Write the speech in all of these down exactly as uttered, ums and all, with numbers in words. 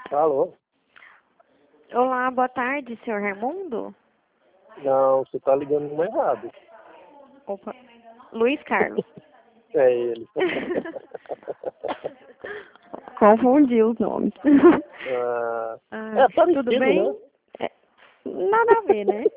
Alô? Olá, boa tarde, senhor Raimundo? Não, você tá ligando no errado. Opa. Luiz Carlos. É ele. Confundi os nomes. Ah, Ah, é parecido, tudo bem? né? É, nada a ver, né?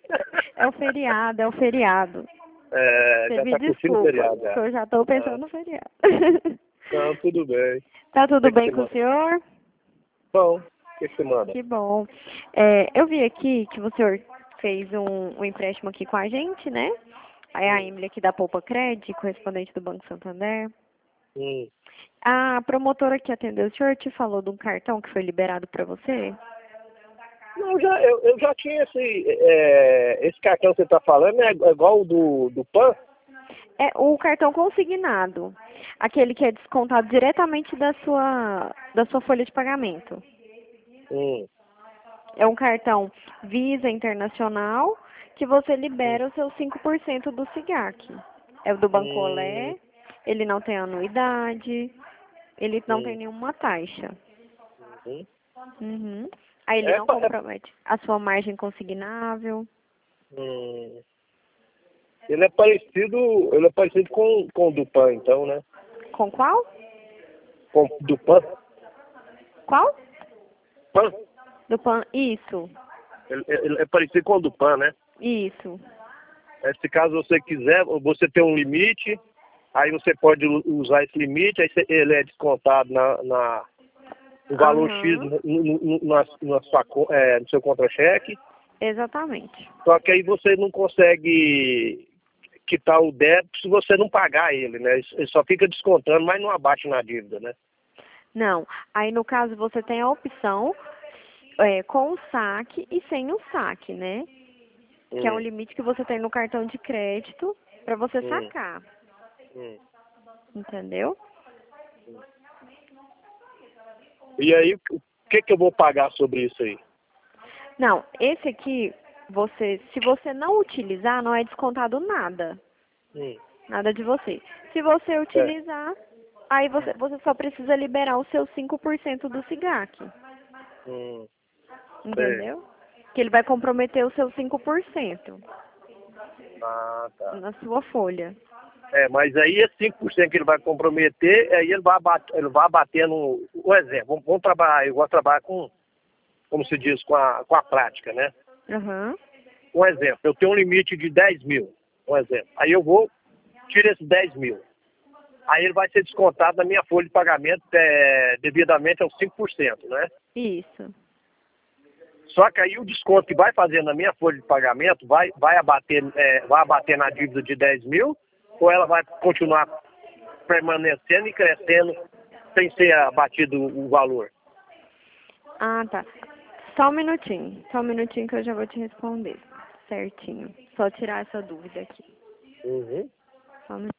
É o feriado, é o feriado. É, Você já me tá curtindo o desculpa, feriado já. que eu já tô pensando Ah, no feriado. não, tudo bem. O Tá tudo que, que bem você com o manda? senhor? Bom, o que, que você manda? Que bom. É, eu vi aqui que o senhor fez um, um empréstimo aqui com a gente, né? Aí a Hum, Emily aqui da Poupa Cred, correspondente do Banco Santander. hum. A promotora que atendeu o senhor te falou de um cartão que foi liberado para você? Não, já, eu, eu já tinha esse, é, esse cartão que você tá falando, é igual o do, do PAN? É o cartão consignado, aquele que é descontado diretamente da sua, da sua folha de pagamento. Hum, É um cartão Visa Internacional que você hum, libera os seus cinco por cento do SIGAC. É o do Banco hum, Olé, ele não tem anuidade, ele não tem hum, nenhuma taxa. hum. Uhum. Aí ele É, não pa- é, compromete a sua margem consignável. hum. Ele é parecido, ele é parecido com, com o do PAN, então, né? Com qual? Com o do PAN. Qual? PAN. Do Pan. Isso, Ele, ele é parecido com o do PAN, né? isso. É, se caso você quiser, você tem um limite, aí você pode u- usar esse limite, aí você- ele é descontado na, na, no valor X Aham, no, no, no- na, na sua, co- é, no seu contra-cheque, exatamente. só que aí você não consegue quitar o débito se você não pagar ele, né? Ele só fica descontando, mas não abate na dívida, né? Não, aí no caso você tem a opção é, com o saque e sem o saque, né? Que é um Hum, limite que você tem no cartão de crédito para você hum, sacar, hum. entendeu? E aí, o que que eu vou pagar sobre isso aí? Não, esse aqui, você, se você não utilizar, não é descontado nada, Hum, nada de você. Se você é, utilizar, aí você, você só precisa liberar os seus cinco por cento do SIGAC. hum, sei. Entendeu? Que ele vai comprometer os seus cinco por cento Ah, tá. na sua folha. É, mas aí esse cinco por cento que ele vai comprometer, aí ele vai abater, ele vai abater no. Um exemplo, vamos, vamos trabalhar, eu vou trabalhar com, como se diz, com a, com a prática, né? Aham. Um exemplo, eu tenho um limite de dez mil, um exemplo. Aí eu vou, tiro esses dez mil. Aí ele vai ser descontado na minha folha de pagamento é, devidamente aos cinco por cento, né? Isso. Só que aí o desconto que vai fazer na minha folha de pagamento vai, vai, abater, é, vai abater na dívida de dez mil, ou ela vai continuar permanecendo e crescendo sem ser abatido o valor? Ah, tá. Só um minutinho. Só um minutinho que eu já vou te responder. Certinho. Só tirar essa dúvida aqui. Uhum. Só um minutinho.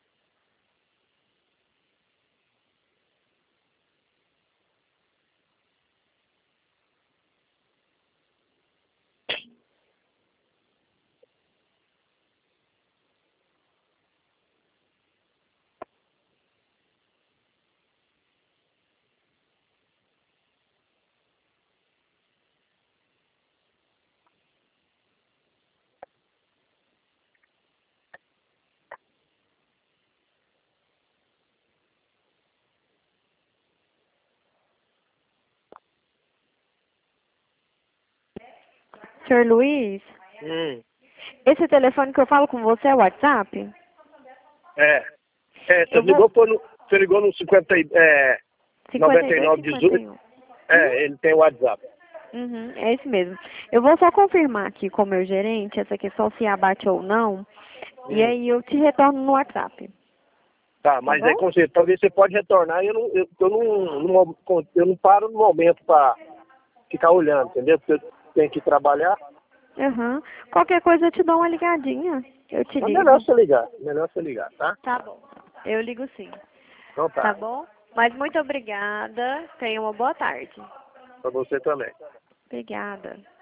Senhor Luiz, Hum. esse telefone que eu falo com você é o WhatsApp? É. É, você Eu vou... ligou, foi no, você ligou no cinquenta, e- é, cinquenta e dois, noventa e nove cinquenta e dezoito? um. É, ele tem o WhatsApp. Uhum, é isso mesmo. Eu vou só confirmar aqui com o meu gerente essa questão se abate ou não. E Hum. aí eu te retorno no WhatsApp. Tá, Tá mas aí bom? com certeza, talvez você pode retornar e eu não, eu, eu não, não- eu não paro no momento para ficar olhando, entendeu? Porque eu tenho que trabalhar. Aham. Qualquer coisa eu te dou uma ligadinha. Eu te Mas melhor ligo. você ligar, melhor você ligar, tá? Tá bom. Eu ligo sim. Então Tá tá, bom? Mas muito obrigada. Tenha uma boa tarde. pra você também. Obrigada.